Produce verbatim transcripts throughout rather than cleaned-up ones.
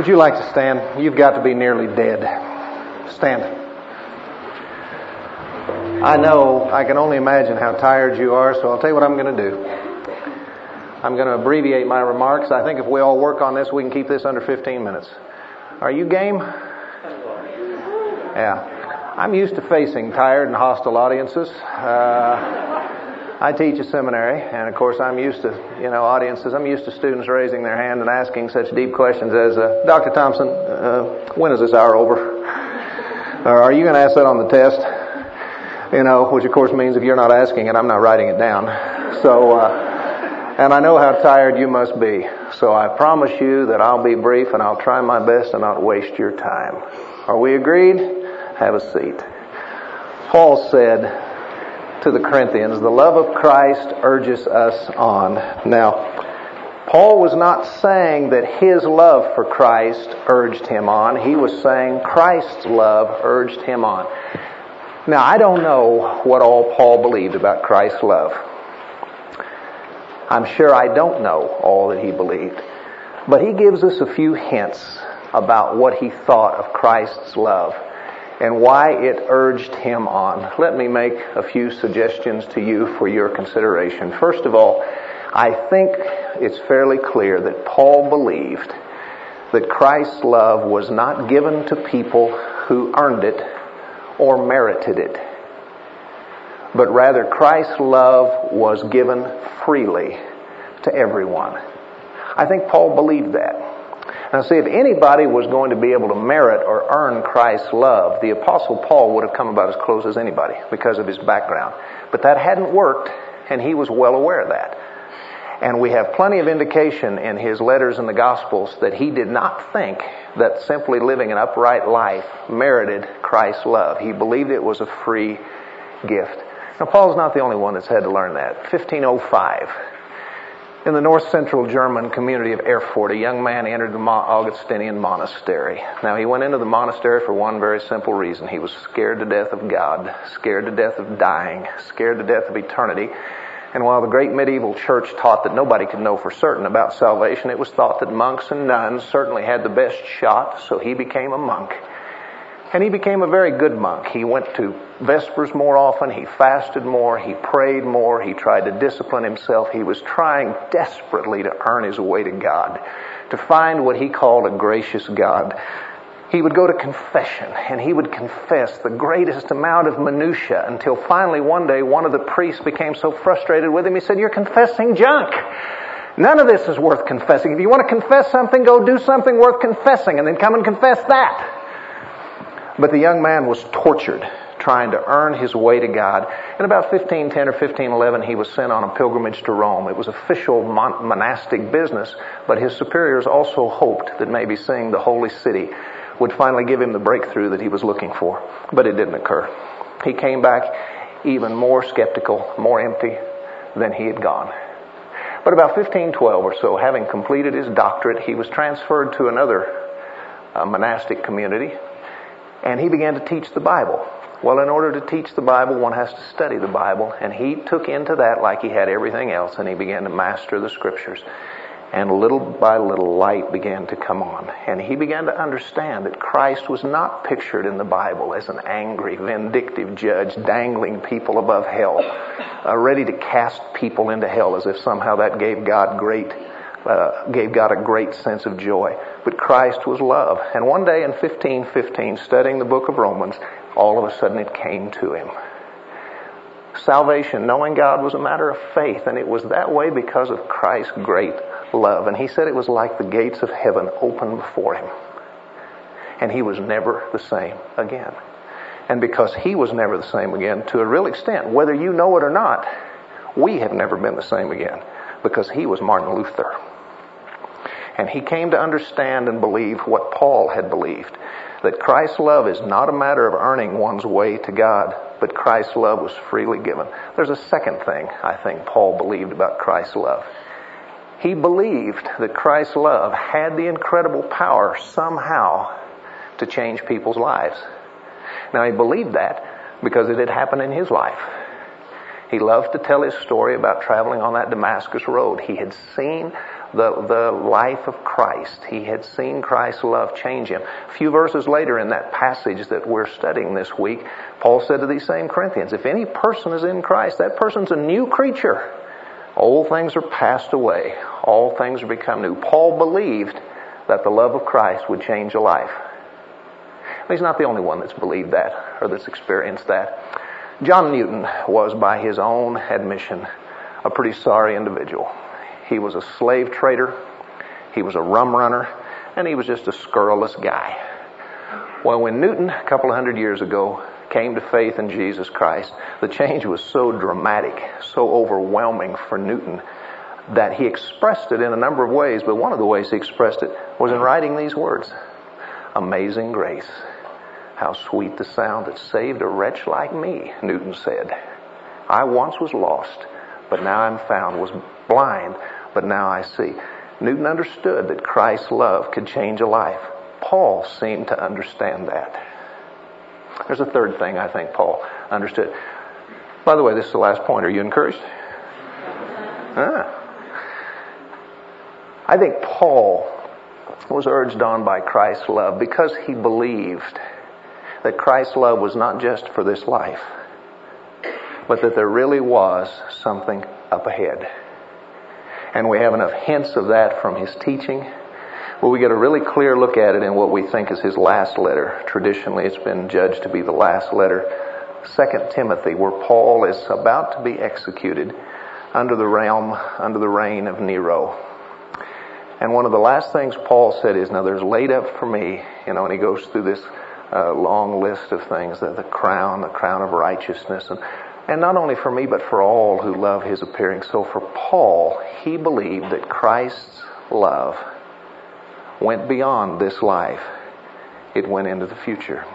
Would you like to stand? You've got to be nearly dead. Stand. I know, I can only imagine how tired you are, so I'll tell you what I'm going to do. I'm going to abbreviate my remarks. I think if we all work on this, we can keep this under fifteen minutes. Are you game? Yeah. I'm used to facing tired and hostile audiences. Uh, I teach a seminary, and of course I'm used to, you know, audiences. I'm used to students raising their hand and asking such deep questions as, uh, Doctor Thompson, uh, when is this hour over? Or are you going to ask that on the test? You know, which of course means if you're not asking it, I'm not writing it down. So, uh, and I know how tired you must be. So I promise you that I'll be brief and I'll try my best to not waste your time. Are we agreed? Have a seat. Paul said to the Corinthians, the love of Christ urges us on. Now, Paul was not saying that his love for Christ urged him on. He was saying Christ's love urged him on. Now, I don't know what all Paul believed about Christ's love. I'm sure I don't know all that he believed. But he gives us a few hints about what he thought of Christ's love and why it urged him on. Let me make a few suggestions to you for your consideration. First of all, I think it's fairly clear that Paul believed that Christ's love was not given to people who earned it or merited it, but rather Christ's love was given freely to everyone. I think Paul believed that. Now see, if anybody was going to be able to merit or earn Christ's love, the Apostle Paul would have come about as close as anybody because of his background. But that hadn't worked, and he was well aware of that. And we have plenty of indication in his letters in the Gospels that he did not think that simply living an upright life merited Christ's love. He believed it was a free gift. Now, Paul's not the only one that's had to learn that. fifteen oh five. In the north central German community of Erfurt, a young man entered the Augustinian monastery. Now, he went into the monastery for one very simple reason. He was scared to death of God, scared to death of dying, scared to death of eternity. And while the great medieval church taught that nobody could know for certain about salvation, it was thought that monks and nuns certainly had the best shot, so he became a monk. And he became a very good monk. He went to Vespers more often. He fasted more. He prayed more. He tried to discipline himself. He was trying desperately to earn his way to God, to find what he called a gracious God. He would go to confession, and he would confess the greatest amount of minutia until finally one day one of the priests became so frustrated with him, he said, "You're confessing junk. None of this is worth confessing. If you want to confess something, go do something worth confessing, and then come and confess that." But the young man was tortured trying to earn his way to God. In about fifteen ten or fifteen eleven, he was sent on a pilgrimage to Rome. It was official mon- monastic business, but his superiors also hoped that maybe seeing the holy city would finally give him the breakthrough that he was looking for. But it didn't occur. He came back even more skeptical, more empty than he had gone. But about fifteen twelve or so, having completed his doctorate, he was transferred to another uh, monastic community. And he began to teach the Bible. Well, in order to teach the Bible, one has to study the Bible. And he took into that like he had everything else, and he began to master the Scriptures. And little by little, light began to come on. And he began to understand that Christ was not pictured in the Bible as an angry, vindictive judge dangling people above hell, uh, ready to cast people into hell as if somehow that gave God great Uh, gave God a great sense of joy. But Christ was love. And one day in fifteen fifteen, studying the book of Romans, all of a sudden it came to him. Salvation, knowing God, was a matter of faith, and it was that way because of Christ's great love. And he said it was like the gates of heaven opened before him. And he was never the same again. And because he was never the same again, to a real extent, whether you know it or not, we have never been the same again, because he was Martin Luther. And he came to understand and believe what Paul had believed, that Christ's love is not a matter of earning one's way to God, but Christ's love was freely given. There's a second thing I think Paul believed about Christ's love. He believed that Christ's love had the incredible power somehow to change people's lives. Now, he believed that because it had happened in his life. He loved to tell his story about traveling on that Damascus road. He had seen the, the life of Christ. He had seen Christ's love change him. A few verses later in that passage that we're studying this week, Paul said to these same Corinthians, if any person is in Christ, that person's a new creature. Old things are passed away. All things are become new. Paul believed that the love of Christ would change a life. He's not the only one that's believed that or that's experienced that. John Newton was, by his own admission, a pretty sorry individual. He was a slave trader, he was a rum runner, and he was just a scurrilous guy. Well, when Newton, a couple of hundred years ago, came to faith in Jesus Christ, the change was so dramatic, so overwhelming for Newton, that he expressed it in a number of ways, but one of the ways he expressed it was in writing these words. Amazing grace, how sweet the sound that saved a wretch like me, Newton said. I once was lost, but now I'm found, was blind, but now I see. Newton understood that Christ's love could change a life. Paul seemed to understand that. There's a third thing I think Paul understood. By the way, this is the last point. Are you encouraged? Ah. I think Paul was urged on by Christ's love because he believed that Christ's love was not just for this life, but that there really was something up ahead. And we have enough hints of that from his teaching. Well, we get a really clear look at it in what we think is his last letter. Traditionally, it's been judged to be the last letter, Second Timothy, where Paul is about to be executed under the realm, under the reign of Nero. And one of the last things Paul said is, now there's laid up for me, you know, and he goes through this uh, long list of things, the, the crown, the crown of righteousness, and, and not only for me, but for all who love his appearing. So for Paul, he believed that Christ's love went beyond this life. It went into the future.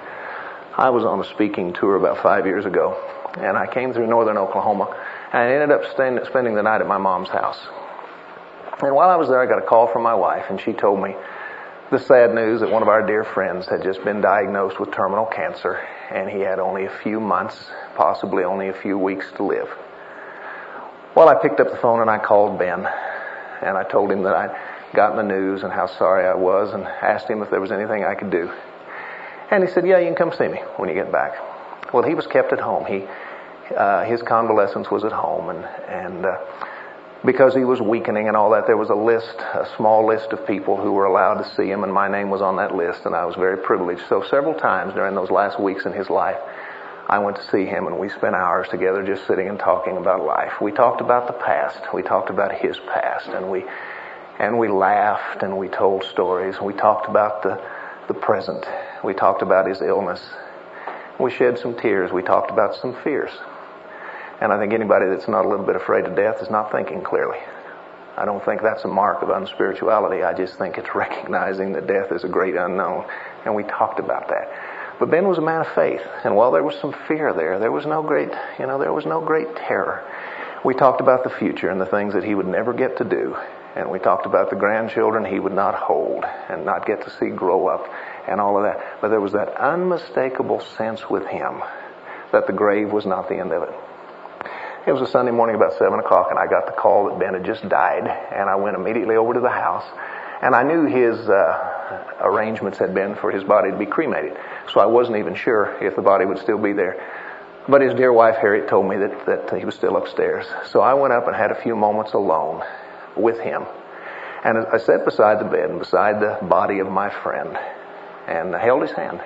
I was on a speaking tour about five years ago, and I came through northern Oklahoma, and I ended up staying, spending the night at my mom's house. And while I was there, I got a call from my wife, and she told me the sad news that one of our dear friends had just been diagnosed with terminal cancer, and he had only a few months, possibly only a few weeks to live. Well, I picked up the phone and I called Ben, and I told him that I'd gotten the news and how sorry I was, and asked him if there was anything I could do. And he said, yeah, you can come see me when you get back. Well, he was kept at home. He, uh, his convalescence was at home, and, and, uh, because he was weakening and all that, there was a list, a small list of people who were allowed to see him, and my name was on that list, and I was very privileged. So several times during those last weeks in his life, I went to see him, and we spent hours together just sitting and talking about life. We talked about the past. We talked about his past, and we and we laughed, and we told stories. We talked about the, the present. We talked about his illness. We shed some tears. We talked about some fears. And I think anybody that's not a little bit afraid of death is not thinking clearly. I don't think that's a mark of unspirituality. I just think it's recognizing that death is a great unknown. And we talked about that. But Ben was a man of faith. And while there was some fear there, there was no great, you know, there was no great terror. We talked about the future and the things that he would never get to do. And we talked about the grandchildren he would not hold and not get to see grow up and all of that. But there was that unmistakable sense with him that the grave was not the end of it. It was a Sunday morning about seven o'clock, and I got the call that Ben had just died, and I went immediately over to the house, and I knew his uh, arrangements had been for his body to be cremated, so I wasn't even sure if the body would still be there. But his dear wife, Harriet, told me that, that he was still upstairs. So I went up and had a few moments alone with him. And I sat beside the bed and beside the body of my friend and held his hand.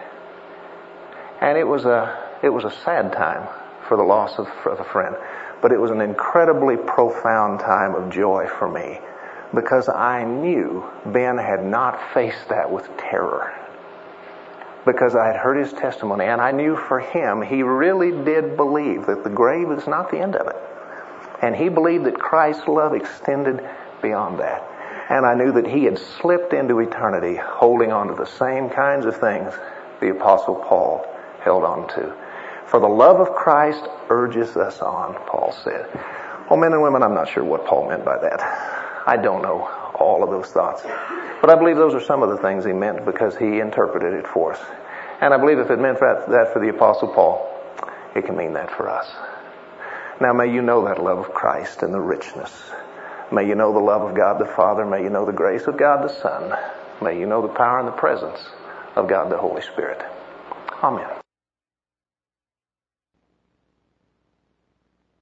And it was a, it was a sad time for the loss of, of a friend. But it was an incredibly profound time of joy for me because I knew Ben had not faced that with terror. Because I had heard his testimony, and I knew for him, he really did believe that the grave is not the end of it. And he believed that Christ's love extended beyond that. And I knew that he had slipped into eternity holding on to the same kinds of things the Apostle Paul held on to. For the love of Christ urges us on, Paul said. Well, men and women, I'm not sure what Paul meant by that. I don't know all of those thoughts. But I believe those are some of the things he meant because he interpreted it for us. And I believe if it meant that for the Apostle Paul, it can mean that for us. Now may you know that love of Christ and the richness, May you know the love of God the Father. May you know the grace of God the Son. May you know the power and the presence of God the Holy Spirit. Amen.